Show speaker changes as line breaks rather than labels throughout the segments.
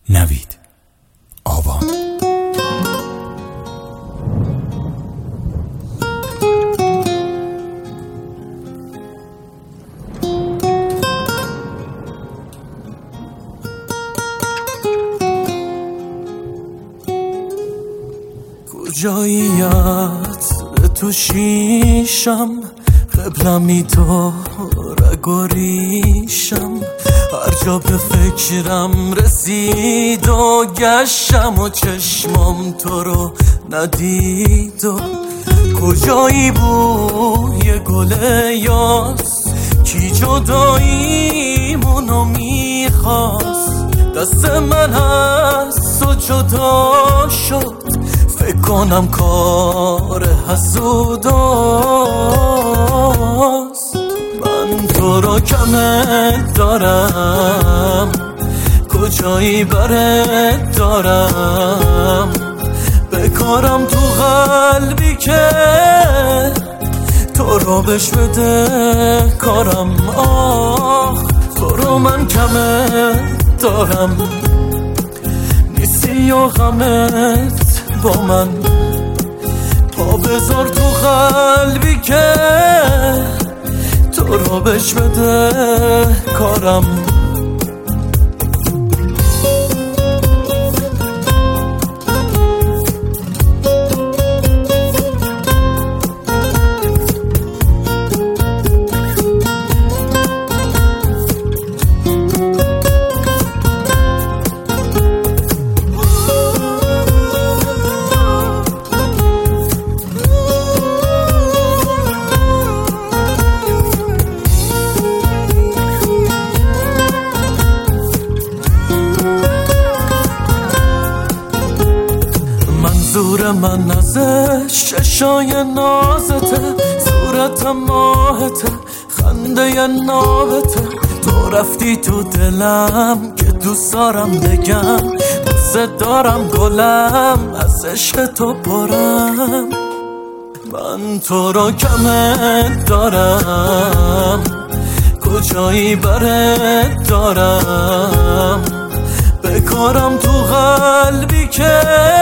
نوید آوان.
کجاییت تو شیشم قبلمی تو رگوریشم، هر جا به فکرم رسید و گشتم و چشمم تو رو ندید. و کجایی بوی گل یاس کی جداییمونو میخواست، دست من هست و جدا شد، فکر کنم کار حسوداست. من تو رو کمت دارم، کجایی برت دارم، بکارم تو قلبی که تو رو بش بده کارم. آخ تو رو من کمت دارم، نیستی و غمت با من، پا بذار تو قلبی که تو رو بش بده کارم. منظور من ازش چشای نازته، صورتم ماهته، خنده نابته، تو رفتی تو دلم که دوست دارم بگم، دوست دارم گلم از عشق تو پرم. من تو رو کمت دارم، کجایی برت دارم، بکارم تو قلبی که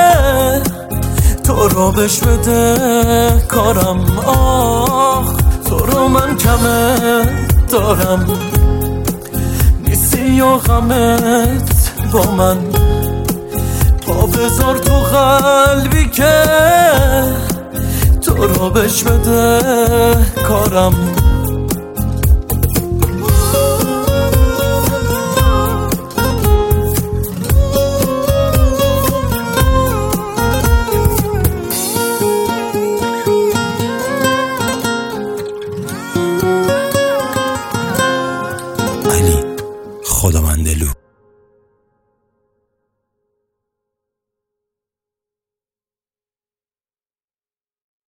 تو رو بش بده کارم. آخ تو رو من کمت دارم، نیستی و غمت با من، پا بذار تو قلبی که تو رو بش بده کارم.